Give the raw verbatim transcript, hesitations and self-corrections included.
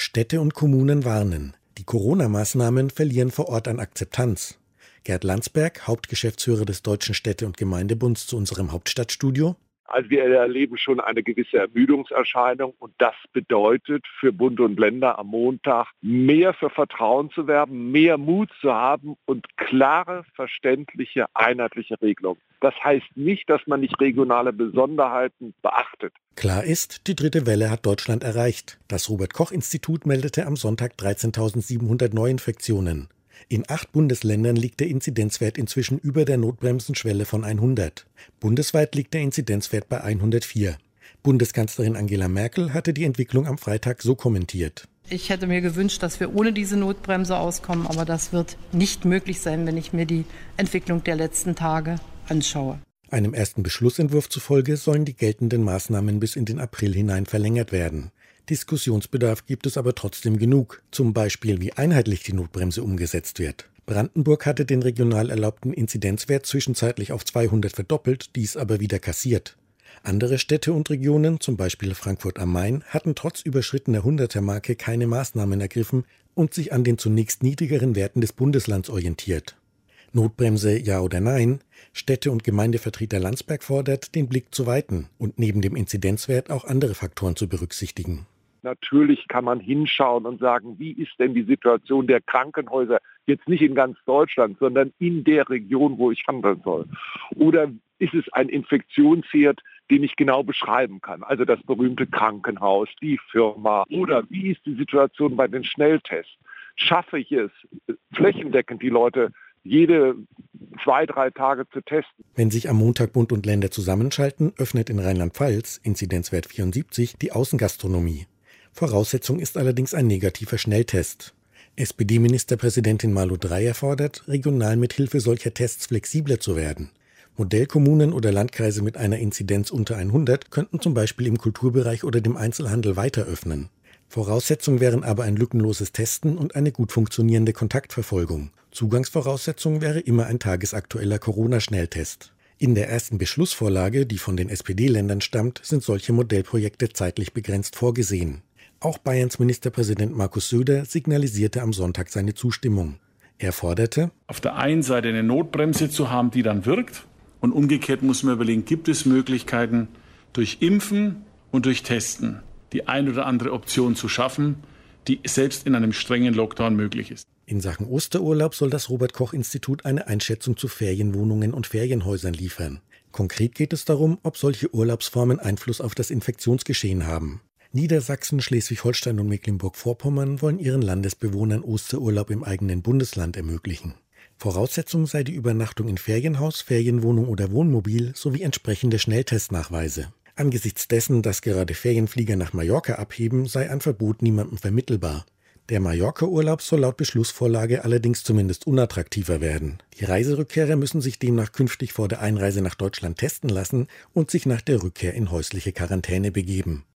Städte und Kommunen warnen. Die Corona-Maßnahmen verlieren vor Ort an Akzeptanz. Gerd Landsberg, Hauptgeschäftsführer des Deutschen Städte- und Gemeindebunds, zu unserem Hauptstadtstudio. Also wir erleben schon eine gewisse Ermüdungserscheinung und das bedeutet für Bund und Länder am Montag mehr für Vertrauen zu werben, mehr Mut zu haben und klare, verständliche, einheitliche Regelungen. Das heißt nicht, dass man nicht regionale Besonderheiten beachtet. Klar ist, die dritte Welle hat Deutschland erreicht. Das Robert-Koch-Institut meldete am Sonntag dreizehntausendsiebenhundert Neuinfektionen. In acht Bundesländern liegt der Inzidenzwert inzwischen über der Notbremsenschwelle von hundert. Bundesweit liegt der Inzidenzwert bei hundertvier. Bundeskanzlerin Angela Merkel hatte die Entwicklung am Freitag so kommentiert. Ich hätte mir gewünscht, dass wir ohne diese Notbremse auskommen, aber das wird nicht möglich sein, wenn ich mir die Entwicklung der letzten Tage anschaue. Einem ersten Beschlussentwurf zufolge sollen die geltenden Maßnahmen bis in den April hinein verlängert werden. Diskussionsbedarf gibt es aber trotzdem genug, zum Beispiel wie einheitlich die Notbremse umgesetzt wird. Brandenburg hatte den regional erlaubten Inzidenzwert zwischenzeitlich auf zweihundert verdoppelt, dies aber wieder kassiert. Andere Städte und Regionen, zum Beispiel Frankfurt am Main, hatten trotz überschrittener Hunderter-Marke keine Maßnahmen ergriffen und sich an den zunächst niedrigeren Werten des Bundeslands orientiert. Notbremse ja oder nein? Städte- und Gemeindevertreter Landsberg fordert, den Blick zu weiten und neben dem Inzidenzwert auch andere Faktoren zu berücksichtigen. Natürlich kann man hinschauen und sagen, wie ist denn die Situation der Krankenhäuser, jetzt nicht in ganz Deutschland, sondern in der Region, wo ich handeln soll. Oder ist es ein Infektionsherd, den ich genau beschreiben kann, also das berühmte Krankenhaus, die Firma. Oder wie ist die Situation bei den Schnelltests? Schaffe ich es, flächendeckend die Leute jede zwei, drei Tage zu testen? Wenn sich am Montag Bund und Länder zusammenschalten, öffnet in Rheinland-Pfalz, Inzidenzwert vierundsiebzig, die Außengastronomie. Voraussetzung ist allerdings ein negativer Schnelltest. S P D-Ministerpräsidentin Malu Dreyer fordert, regional mit Hilfe solcher Tests flexibler zu werden. Modellkommunen oder Landkreise mit einer Inzidenz unter hundert könnten zum Beispiel im Kulturbereich oder dem Einzelhandel weiter öffnen. Voraussetzung wären aber ein lückenloses Testen und eine gut funktionierende Kontaktverfolgung. Zugangsvoraussetzung wäre immer ein tagesaktueller Corona-Schnelltest. In der ersten Beschlussvorlage, die von den S P D-Ländern stammt, sind solche Modellprojekte zeitlich begrenzt vorgesehen. Auch Bayerns Ministerpräsident Markus Söder signalisierte am Sonntag seine Zustimmung. Er forderte, auf der einen Seite eine Notbremse zu haben, die dann wirkt. Und umgekehrt muss man überlegen, gibt es Möglichkeiten, durch Impfen und durch Testen die ein oder andere Option zu schaffen, die selbst in einem strengen Lockdown möglich ist. In Sachen Osterurlaub soll das Robert-Koch-Institut eine Einschätzung zu Ferienwohnungen und Ferienhäusern liefern. Konkret geht es darum, ob solche Urlaubsformen Einfluss auf das Infektionsgeschehen haben. Niedersachsen, Schleswig-Holstein und Mecklenburg-Vorpommern wollen ihren Landesbewohnern Osterurlaub im eigenen Bundesland ermöglichen. Voraussetzung sei die Übernachtung in Ferienhaus, Ferienwohnung oder Wohnmobil sowie entsprechende Schnelltestnachweise. Angesichts dessen, dass gerade Ferienflieger nach Mallorca abheben, sei ein Verbot niemandem vermittelbar. Der Mallorca-Urlaub soll laut Beschlussvorlage allerdings zumindest unattraktiver werden. Die Reiserückkehrer müssen sich demnach künftig vor der Einreise nach Deutschland testen lassen und sich nach der Rückkehr in häusliche Quarantäne begeben.